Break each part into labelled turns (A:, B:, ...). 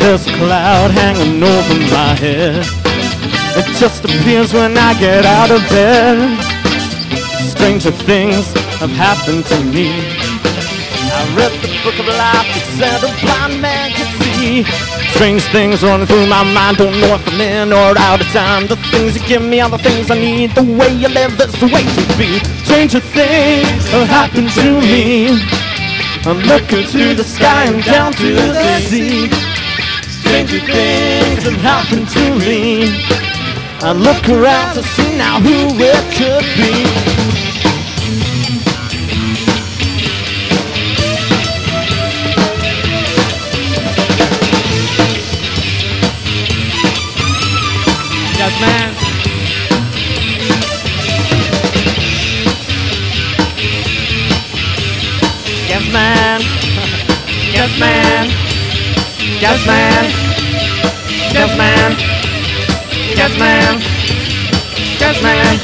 A: there's a cloud hanging over my head. It just appears when I get out of bed. Stranger things have happened to me. I read the book of life that said a blind man could see. Strange things running through my mind, don't know if I'm in or out of time. The things you give me are the things I need. The way you live is the way to be. Stranger things have happened to me. I'm looking to the sky and down to the sea. Stranger things have happened to me. I look around to see now who it could be.
B: Yes, man.
A: Yes, man. Yes, man. Yes, man. Yes, man. Yes, man. Yes, man.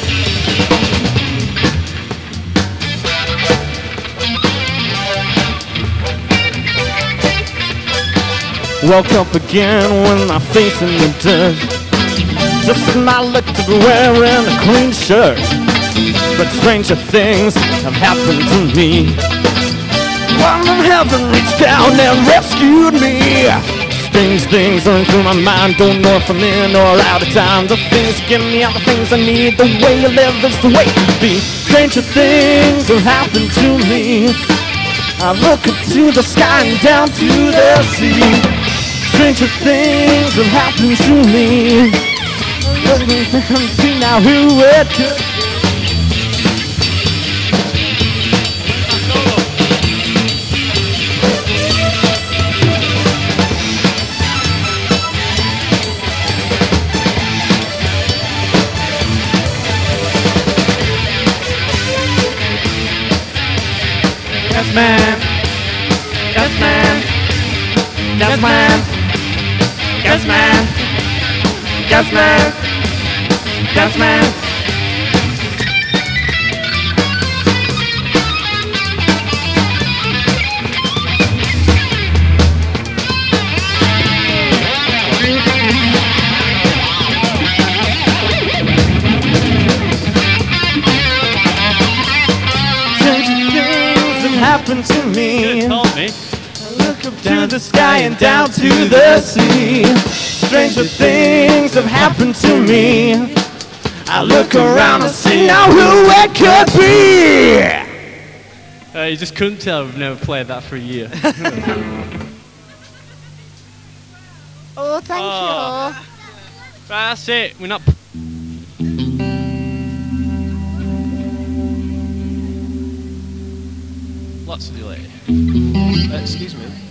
A: Woke up again with my face in the dirt. Just my luck to be wearing a clean shirt. But stranger things have happened to me. One from heaven reached down and rescued me. Strange things running through my mind, don't know if I'm in or out of time. The things you give me are the things I need. The way you live is the way to be. Stranger things have happened to me. I look up to the sky and down to the sea. Stranger things have happened to me. See now who it could. Yes, man. Yes, man. Yes, man. Yes, man. Yes, man. Yes, man. Happened to me. Look up to the sky and down to the sea. Stranger things have happened to me. I look around and see now who it could be.
B: You just couldn't tell we've never played that for a year.
C: Oh, thank you.
B: Right, that's it. We're not. Lots of delay.
D: Excuse me.